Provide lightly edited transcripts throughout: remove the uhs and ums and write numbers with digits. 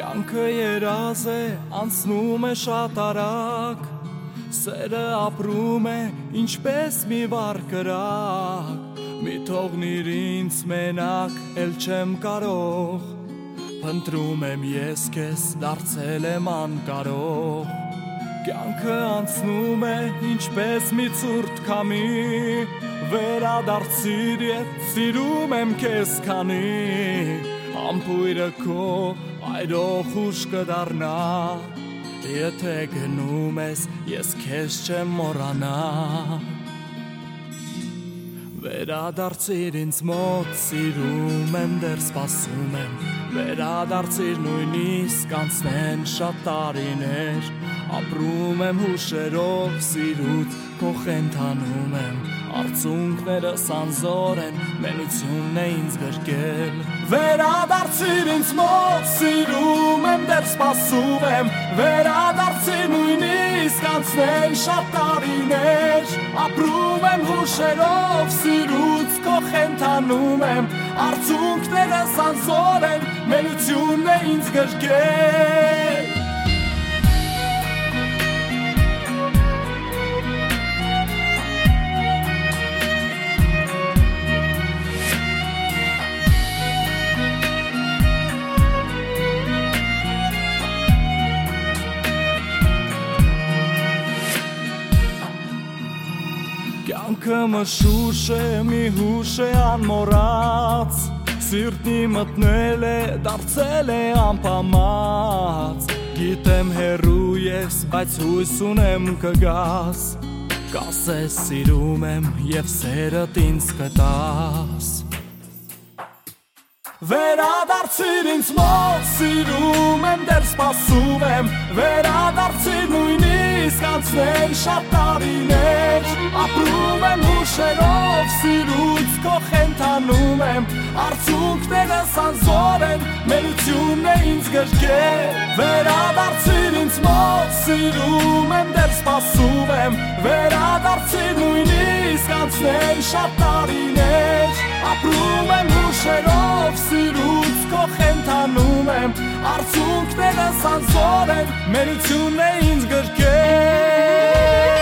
Կյանքը երազ է, անցնում է շատ արագ, Սերը ապրում է, ինչպես մի վառ կրակ, Մի թողնիր ինձ մենակ, էլ չեմ կարող, Փնտրում եմ ես քեզ, դարձել եմ անկարող, Կյանքը անցնում է, ինչպես մի ցուրտ քամի, Վերադարձիր ետ, սիրում եմ քեզ քանի, Համբույրը քո այրող ուշ կդառնա, Եթե գնում ես, ես քեզ չեմ մոռանա, Վերադարձիր ինձ մոտ, սիրում եմ, դեռ սպասում եմ, Վերադարձիր նույնիսկ անցնեն շատ տարիներ, Ապրում եմ հուշերով, սիրուց քո խենթանում եմ, Արցունքներս անզոր են, մենությունն է ինձ գրկել, Վերադարձիր ինձ մոտ, սիրում եմ, դեռ սպասում եմ, Վերադարձիր նույնիսկ անցնեն շատ տարիներ, Ապրում եմ հուշերով, սիրուց քո խենթանում եմ, Արցունքներս անզոր են, մենությունն է ինձ գրկել, Կյանքը մշուշ է, մի հուշ է անմոռաց, Սիրտի մտնել է, դարձել է անպամած, Գիտեմ հեռու ես, բայց հույս ունեմ կգաս, Կասես սիրում եմ և սերդ ինձ կտաս, Վերադարձիր ինձ մոտ, սիրում եմ, դեռ սպասում եմ, Վերադարձիր նույնիսկ անցնեն շատ տարիներ, Ապրում եմ հուշերով, սիրուց քո խենթանում եմ, Արցունքներս անզոր են, մենությունն է ինձ գրկել, Վերադարձիր ինձ մոտ, սիրում եմ, դեռ սպասում եմ, Վերադարձիր նույնիսկ անցնեն շատ տարիներ, Ապրում եմ հուշերով, սիրուց քո խենթանում եմ, Արցունքներս անզոր են, մենությունն է ինձ գրկել,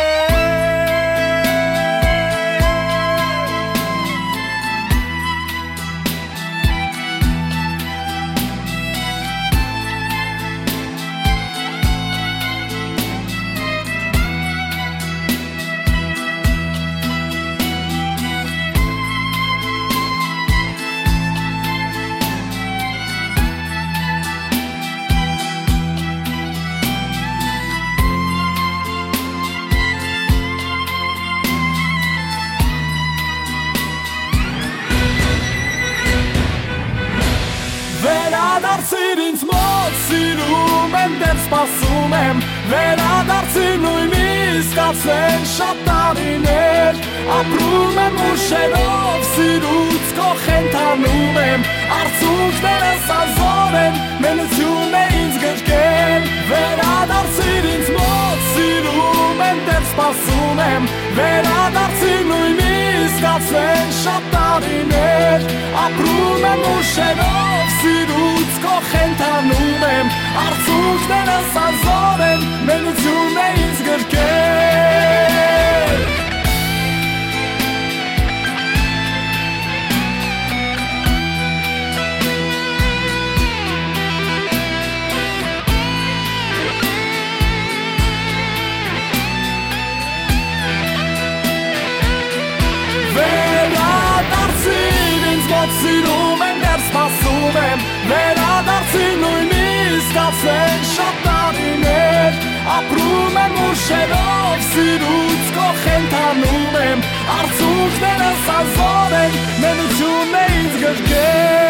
Վերադարձիր ինձ մոտ, սիրում եմ, դեռ սպասում եմ, Վերադարձիր նույնիսկ անցնեն շատ տարիներ, Ապրում եմ ուշերով, սիրուց քո խենթանում եմ, Արցունքներս անզոր են, մենությունն է ինձ գրկել, Վերադարձիր ինձ մոտ, սիրում եմ, դեռ սպասում եմ, Վերադարձիր նույնիսկ անցնեն շատ տարիներ, Ապրում եմ ուշերով, սիրուց քո խենթանում եմ, Արցունքներս անզոր են, մենությունն է ինձ գրկել, Վերադարձիր ինձ մոտ, սիրում եմ, դեռ սպասում եմ, Վերադարձիր նույնիսկ անցնեն շատ տարիներ, Ապրում եմ ուշերով, սիրուց քո խենթանում եմ, Արցունքներս անզոր են, մենությունն է ինձ գրկել,